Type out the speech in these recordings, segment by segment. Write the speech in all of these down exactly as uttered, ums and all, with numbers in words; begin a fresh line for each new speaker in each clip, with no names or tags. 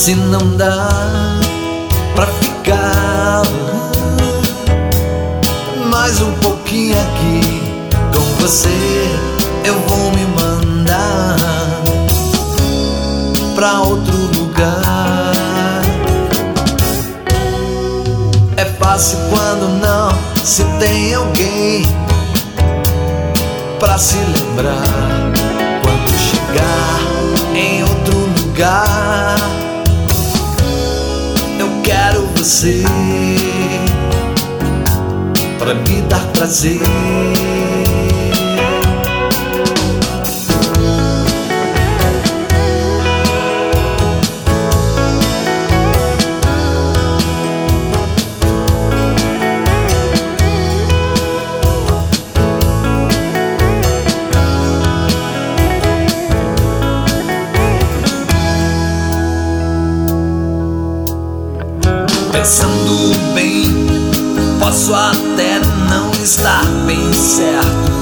Se não dá pra ficar mais um pouquinho aqui com você, eu vou me mandar pra outro lugar. É fácil quando não se tem alguém pra se lembrar. Quando chegar em outro lugar, eu quero você pra me dar prazer. Pensando bem, posso até não estar bem certo,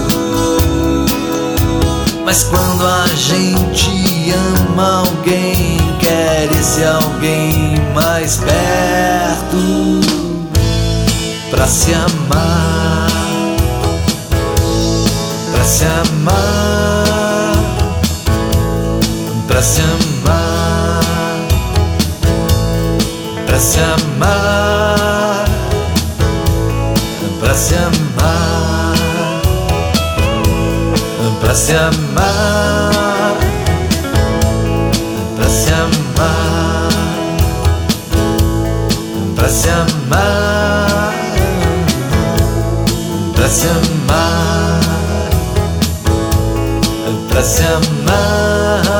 mas quando a gente ama alguém, quer esse alguém mais perto pra se amar, pra se amar, pra se amar, pra se amar, pra se amar, pra se amar, pra se amar, pra se amar, pra se amar, pra se amar.